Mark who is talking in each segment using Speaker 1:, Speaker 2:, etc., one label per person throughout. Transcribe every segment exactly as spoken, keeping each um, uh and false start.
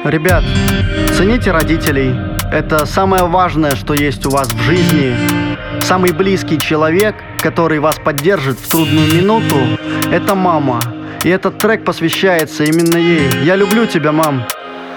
Speaker 1: Ребят, цените родителей. Это самое важное, что есть у вас в жизни. Самый близкий человек, который вас поддержит в трудную минуту, это мама. И этот трек посвящается именно ей. Я люблю тебя, мам.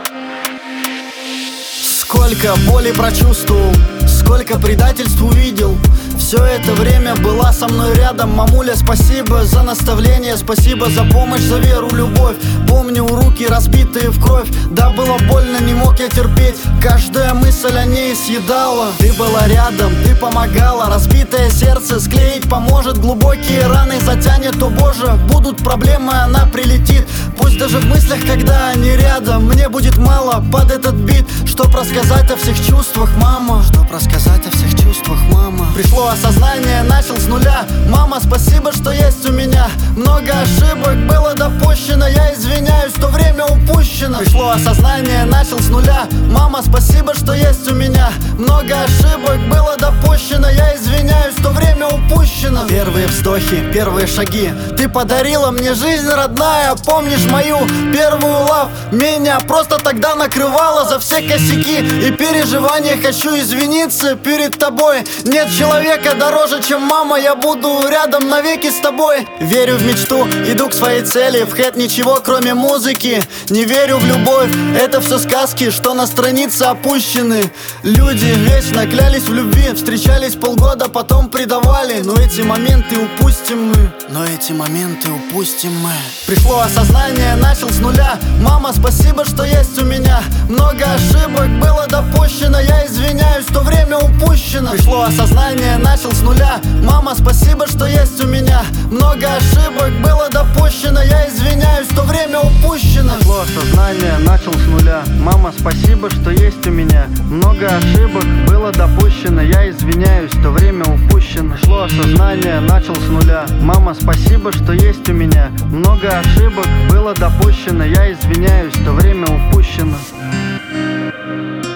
Speaker 2: Сколько боли прочувствовал, сколько предательств увидел. Все это время была со мной рядом. Мамуля, спасибо за наставление, спасибо за помощь, за веру, любовь. Помню руки, разбитые в кровь. Да, было больно, не мог я терпеть. Каждая мысль о ней съедала. Ты была рядом, ты помогала. Разбитое сердце склеить поможет. Глубокие раны затянет, о боже. Будут проблемы, она прилетит. Пусть даже в мыслях, когда они рядом. Мне будет мало под этот бит. Чтоб рассказать о всех чувствах, мама. Чтоб рассказать о всех чувствах, мама. Пришло осознание, начал с нуля. Мама, спасибо, что есть у меня. Много ошибок было допущено. Я извиняюсь, то время упущено. Пришло осознание, начал с нуля. Мама, спасибо, что есть у меня. Много ошибок было допущено. Я извиняюсь, то время упущено. Первые вздохи, первые шаги. Ты подарила мне жизнь, родная. Помнишь мою первую лав? Меня просто тогда накрывало за все косяки и переживания. Хочу извиниться перед тобой. Нет человека дороже, чем мама. Я буду рядом навеки с тобой. Верю в мечту, иду к своей цели. В хэт ничего, кроме музыки. Не верю в любовь, это все сказки, что на странице опущены. Люди вечно клялись в любви. Встречались полгода, потом предавали. Но эти моменты упустим мы. Но эти моменты упустим мы. Пришло осознание, начал с нуля. Мама, спасибо, что есть у меня. Много ошибок было допущено. Я извиняюсь, то время упущено. Пришло осознание, начал с нуля. Мама, спасибо, что есть у меня. Много ошибок было допущено. Я извиняюсь, то время упущено.
Speaker 1: Пришло осознание, начал с нуля. Мама, спасибо, что есть у меня. Много ошибок было допущено. Я извиняюсь, то время упущено. Пришло осознание, начал с нуля. Мама, спасибо, что есть у меня. Много ошибок было допущено. Я извиняюсь, то время упущено.